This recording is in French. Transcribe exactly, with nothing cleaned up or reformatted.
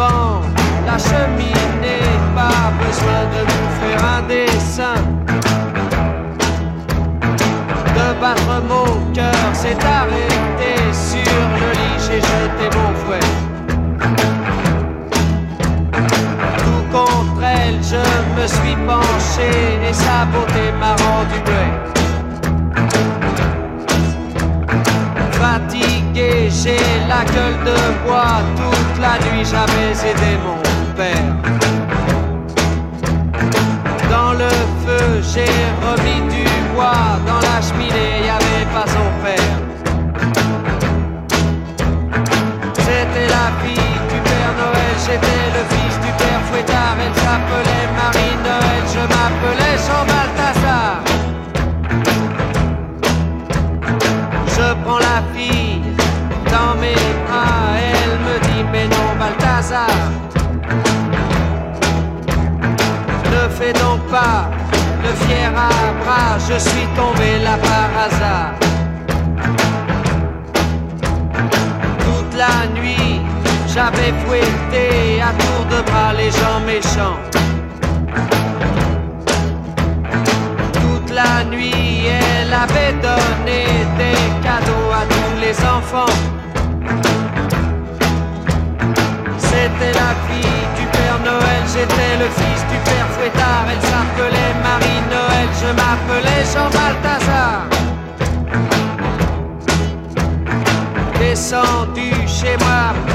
devant la cheminée, pas besoin de nous faire un dessin. De battre mon cœur s'est arrêté sur le lit, j'ai jeté mon fouet. Tout contre elle, je me suis penché et sa beauté m'a rendu muet. Fatigué, j'ai la gueule de bois, toute la nuit j'avais aidé mon père. Dans le feu, j'ai remis du bois, dans la cheminée, y avait pas son père. C'était la fille du Père Noël, j'étais le fils du Père Fouettard, elle s'appelait Marie-Noël, je m'appelais Jean Balthazar. Je prends la fille dans mes bras, elle me dit mais non Balthazar, ne fais donc pas le fier à bras, je suis tombé là par hasard. Toute la nuit j'avais fouetté à tour de bras les gens méchants. Toute la nuit elle avait donné des cadeaux à tous les enfants. C'était la fille du Père Noël, j'étais le fils du Père Fouettard. Elle s'appelait Marie-Noël, je m'appelais Jean Balthazar. Descendu chez moi